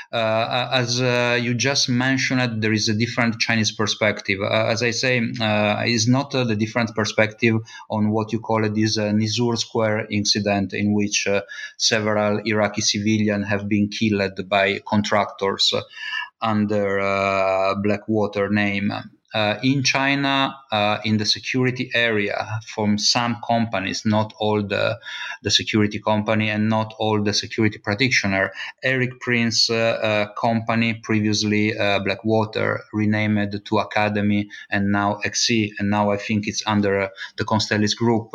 Speaker 5: Uh, as uh, you just mentioned, there is a different Chinese perspective. Uh, as I say, uh, it's not uh, the different perspective on what you call it is a Nisour Square incident, in which uh, several Iraqi civilians have been killed by contractors uh, under uh, Blackwater name. Uh, in China, uh, in the security area, from some companies, not all the, the security company and not all the security practitioner, Erik Prince uh, uh, company, previously uh, Blackwater, renamed to Academy and now X C, and now I think it's under uh, the Constellis Group.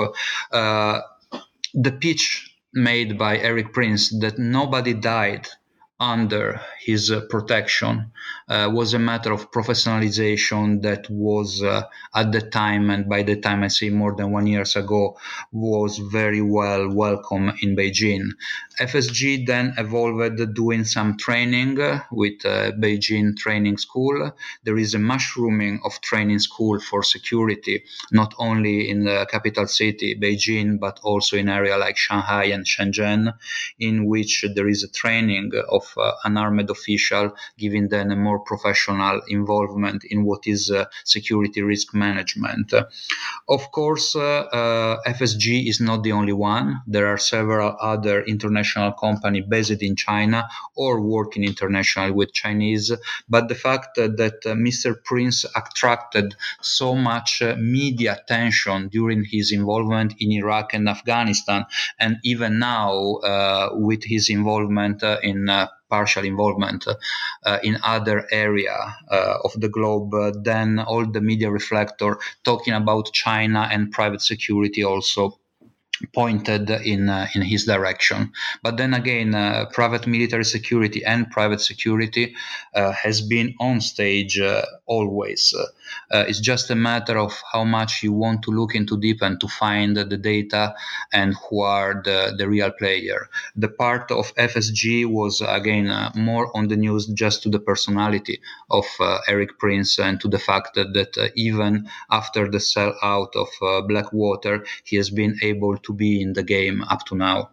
Speaker 5: Uh, the pitch made by Erik Prince that nobody died under his uh, protection uh, was a matter of professionalization that was uh, at the time, and by the time I say more than one years ago, was very well welcome in Beijing. F S G then evolved doing some training uh, with uh, Beijing Training School. There is a mushrooming of training school for security, not only in the capital city, Beijing, but also in area like Shanghai and Shenzhen, in which there is a training of uh, an armed official, giving them a more professional involvement in what is uh, security risk management. Uh, of course, uh, uh, F S G is not the only one. There are several other international companies based in China or working internationally with Chinese, but the fact uh, that uh, Mister Prince attracted so much uh, media attention during his involvement in Iraq and Afghanistan, and even now uh, with his involvement uh, in uh, partial involvement uh, in other area uh, of the globe, uh, then all the media reflector talking about China and private security also pointed in uh, in his direction. But then again, uh, private military security and private security uh, has been on stage uh, always. Uh, uh, it's just a matter of how much you want to look into deep and to find the data and who are the, the real player. The part of F S G was, again, uh, more on the news just to the personality of uh, Erik Prince and to the fact that, that uh, even after the sellout of uh, Blackwater, he has been able to to be in the game up to now.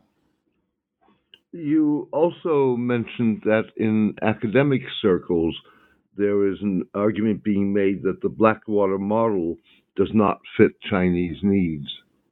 Speaker 4: You also mentioned that in academic circles, there is an argument being made that the Blackwater model does not fit Chinese needs.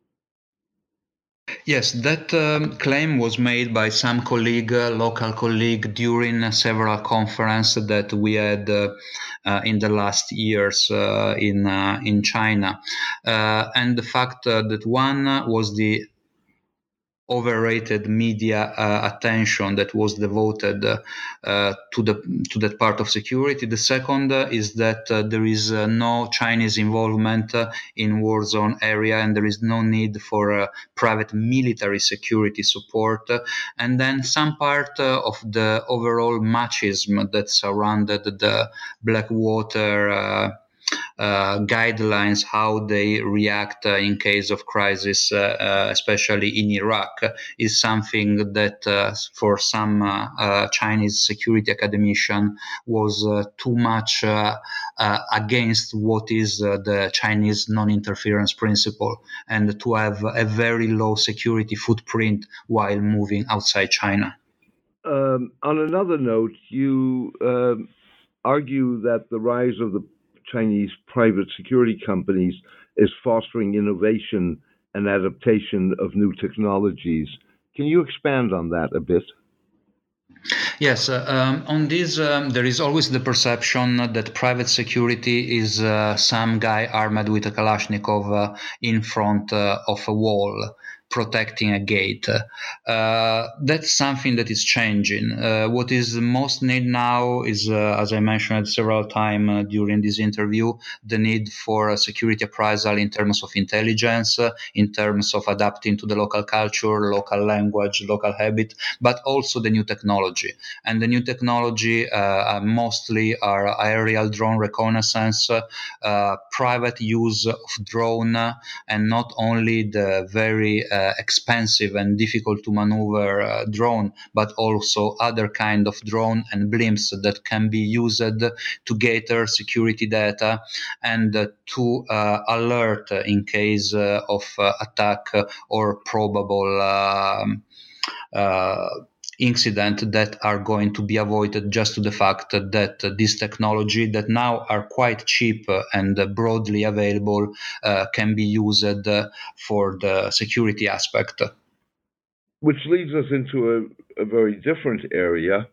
Speaker 5: Yes, that um, claim was made by some colleague, uh, local colleague, during uh, several conferences that we had uh, uh, in the last years uh, in uh, in China, uh, and the fact uh, that one was the overrated media uh, attention that was devoted uh, uh, to the to that part of security. The second uh, is that uh, there is uh, no Chinese involvement uh, in war zone area, and there is no need for uh, private military security support. Uh, and then some part uh, of the overall machismo that surrounded the Blackwater uh, Uh, guidelines, how they react uh, in case of crisis, uh, uh, especially in Iraq, is something that uh, for some uh, uh, Chinese security academician was uh, too much uh, uh, against what is uh, the Chinese non-interference principle, and to have a very low security footprint while moving outside China.
Speaker 4: Um, on another note, you um argue that the rise of the Chinese private security companies is fostering innovation and adaptation of new technologies. Can you expand on that a bit?
Speaker 5: Yes, uh, um, on this, um, there is always the perception that private security is uh, some guy armed with a Kalashnikov uh, in front uh, of a wall, protecting a gate. Uh, that's something that is changing. Uh, what is most needed now is, uh, as I mentioned several times uh, during this interview, the need for a security appraisal in terms of intelligence, uh, in terms of adapting to the local culture, local language, local habit, but also the new technology. And the new technology uh, mostly are aerial drone reconnaissance, uh, private use of drone, uh, and not only the very uh, expensive and difficult to maneuver uh, drone, but also other kind of drone and blimps that can be used to gather security data and uh, to uh, alert in case uh, of uh, attack or probable um, uh, incident that are going to be avoided just to the fact that uh, this technology that now are quite cheap and uh, broadly available uh, can be used uh, for the security aspect.
Speaker 4: Which leads us into a, a very different area,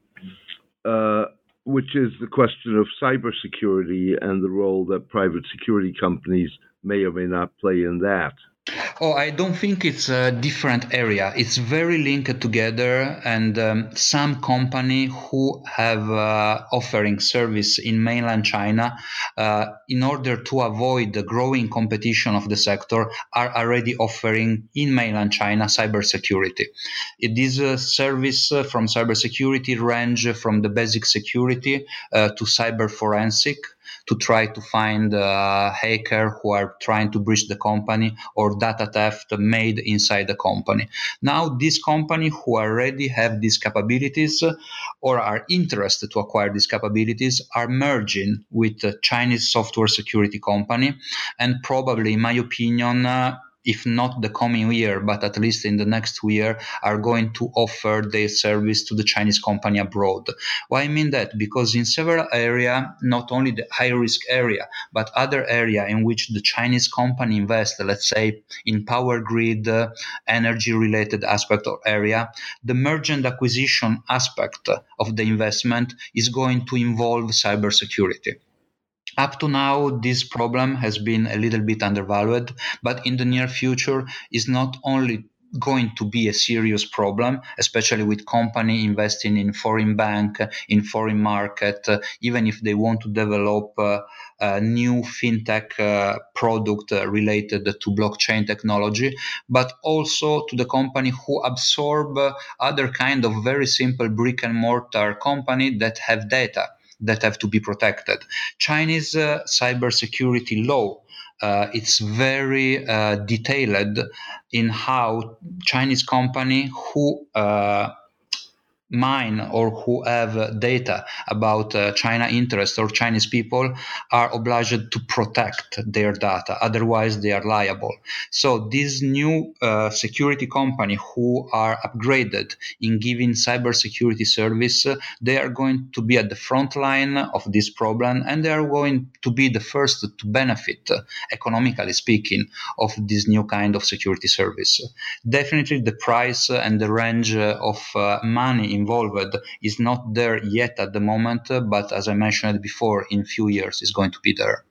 Speaker 4: uh, which is the question of cybersecurity and the role that private security companies may or may not play in that.
Speaker 5: Oh, I don't think it's a different area. It's very linked together, and um, some company who have uh, offering service in mainland China, uh, in order to avoid the growing competition of the sector, are already offering in mainland China cybersecurity. It is a service uh, from cybersecurity range from the basic security uh, to cyber forensic, to try to find a hacker who are trying to breach the company or data theft made inside the company. Now, this company who already have these capabilities or are interested to acquire these capabilities are merging with a Chinese software security company, and probably, in my opinion, uh, if not the coming year, but at least in the next year, are going to offer their service to the Chinese company abroad. Why I mean that? Because in several areas, not only the high-risk area, but other area in which the Chinese company invests, let's say in power grid, uh, energy-related aspect or area, the merger and acquisition aspect of the investment is going to involve cybersecurity. Up to now, this problem has been a little bit undervalued, but in the near future is not only going to be a serious problem, especially with company investing in foreign bank, in foreign market, uh, even if they want to develop uh, a new fintech uh, product uh, related to blockchain technology, but also to the company who absorb uh, other kind of very simple brick and mortar company that have data that have to be protected. Chinese uh, cybersecurity law, uh, it's very uh, detailed in how Chinese company who uh, mine or who have data about uh, China interest or Chinese people are obliged to protect their data. Otherwise, they are liable. So these new uh, security company who are upgraded in giving cybersecurity service, uh, they are going to be at the front line of this problem, and they are going to be the first to benefit, uh, economically speaking, of this new kind of security service. Definitely the price and the range of uh, money involved is not there yet at the moment, but as I mentioned before, in few years is going to be there.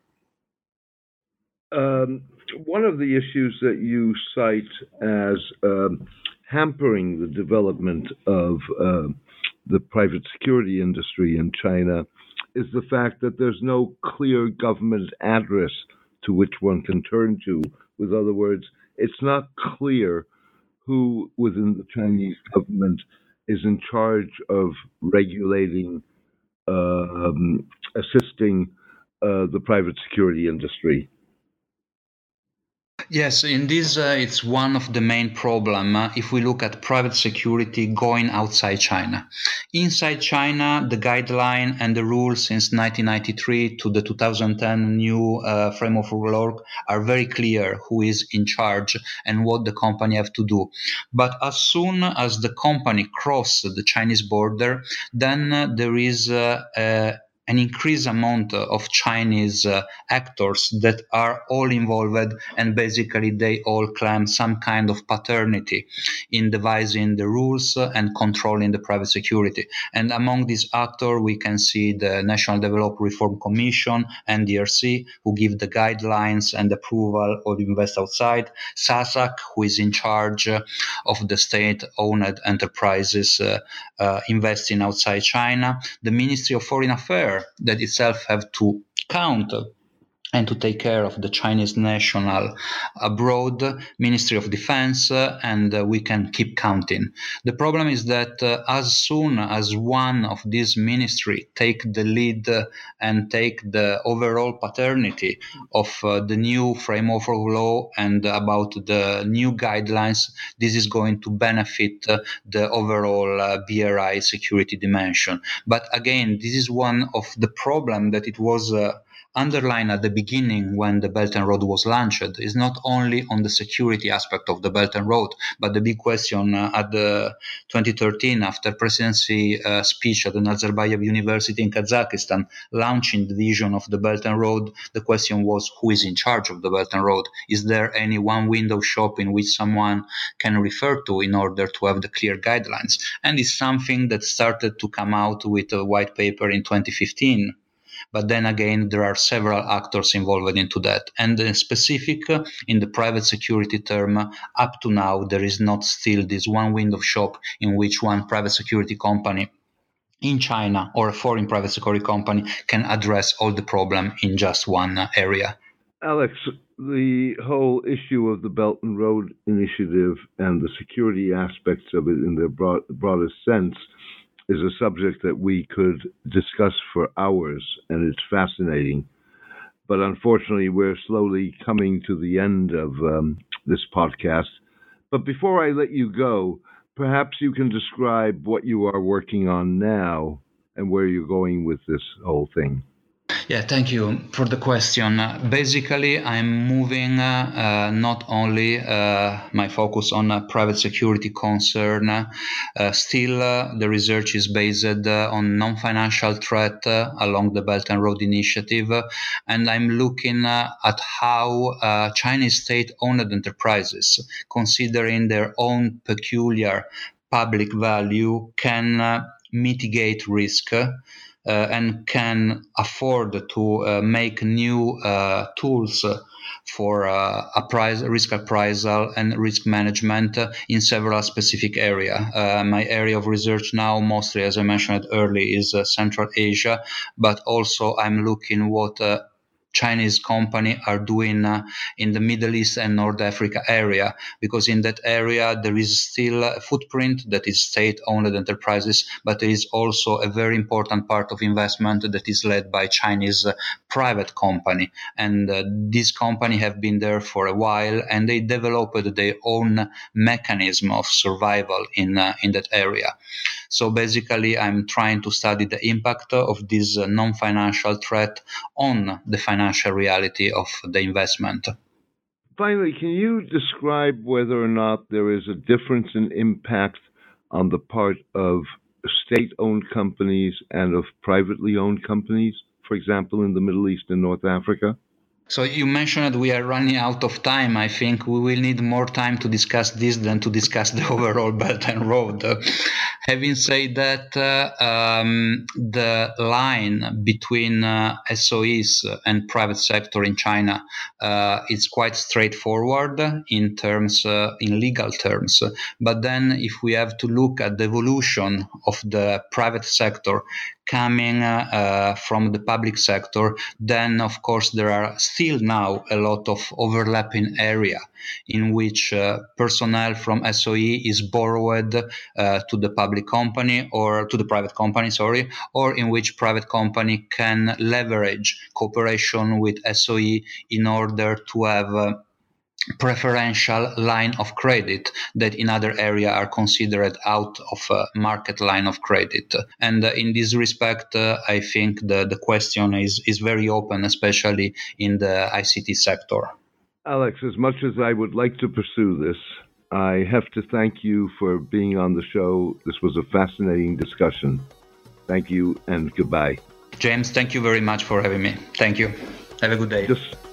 Speaker 4: Um, one of the issues that you cite as um, hampering the development of uh, the private security industry in China is the fact that there's no clear government address to which one can turn to. With other words, it's not clear who within the Chinese government is in charge of regulating, um, assisting uh, the private security industry.
Speaker 5: Yes, in this, uh, it's one of the main problem uh, if we look at private security going outside China. Inside China, the guideline and the rules since nineteen ninety-three to the two thousand ten new uh, framework of law are very clear who is in charge and what the company have to do. But as soon as the company crosses the Chinese border, then uh, there is uh, a an increased amount of Chinese uh, actors that are all involved, and basically they all claim some kind of paternity in devising the rules and controlling the private security. And among these actors, we can see the National Development Reform Commission, N D R C, who give the guidelines and approval of invest outside, SASAC, who is in charge of the state-owned enterprises uh, uh, investing outside China, the Ministry of Foreign Affairs, that itself have to count and to take care of the Chinese national abroad, Ministry of Defense, uh, and uh, we can keep counting. The problem is that uh, as soon as one of these ministries take the lead uh, and take the overall paternity of uh, the new framework of law and about the new guidelines, this is going to benefit uh, the overall uh, B R I security dimension. But again, this is one of the problem that it was uh, underlined at the beginning when the Belt and Road was launched. Is not only on the security aspect of the Belt and Road, but the big question uh, at the twenty thirteen, after presidency uh, speech at the Nazarbayev University in Kazakhstan, launching the vision of the Belt and Road, the question was who is in charge of the Belt and Road? Is there any one window shop in which someone can refer to in order to have the clear guidelines? And it's something that started to come out with a white paper in twenty fifteen. But then again, there are several actors involved into that. And in specific, uh, in the private security term, uh, up to now, there is not still this one window shop in which one private security company in China or a foreign private security company can address all the problem in just one uh, area.
Speaker 4: Alex, the whole issue of the Belt and Road Initiative and the security aspects of it in the broad, broadest sense is a subject that we could discuss for hours, and it's fascinating. But unfortunately, we're slowly coming to the end of um, this podcast. But before I let you go, perhaps you can describe what you are working on now and where you're going with this whole thing.
Speaker 5: Yeah, thank you for the question. Uh, basically, I'm moving uh, uh, not only uh, my focus on a private security concern, uh, still uh, the research is based uh, on non-financial threat uh, along the Belt and Road Initiative, uh, and I'm looking uh, at how uh, Chinese state-owned enterprises, considering their own peculiar public value, can uh, mitigate risk uh, Uh, and can afford to uh, make new uh, tools uh, for uh, apprise, risk appraisal and risk management uh, in several specific areas. Uh, my area of research now, mostly, as I mentioned earlier, is uh, Central Asia, but also I'm looking what uh, Chinese companies are doing uh, in the Middle East and North Africa area, because in that area there is still a footprint that is state-owned enterprises, but there is also a very important part of investment that is led by Chinese uh, private company. And uh, these companies have been there for a while, and they developed their own mechanism of survival in uh, in that area. So basically, I'm trying to study the impact of this uh, non-financial threat on the financial reality of the investment.
Speaker 4: Finally, can you describe whether or not there is a difference in impact on the part of state-owned companies and of privately owned companies, for example, in the Middle East and North Africa?
Speaker 5: So you mentioned that we are running out of time. I think we will need more time to discuss this than to discuss the overall Belt and Road. Uh, having said that, uh, um, the line between uh, S O Es and private sector in China uh, is quite straightforward in terms, uh, in legal terms. But then if we have to look at the evolution of the private sector coming uh, uh, from the public sector, then of course there are still now a lot of overlapping area in which uh, personnel from S O E is borrowed uh, to the public company or to the private company, sorry, or in which private company can leverage cooperation with S O E in order to have uh, preferential line of credit that in other area are considered out of uh, market line of credit. And uh, in this respect, uh, I think the, the question is, is very open, especially in the I C T sector.
Speaker 4: Alex, as much as I would like to pursue this, I have to thank you for being on the show. This was a fascinating discussion. Thank you and goodbye.
Speaker 5: James, thank you very much for having me. Thank you. Have a good day.
Speaker 4: Just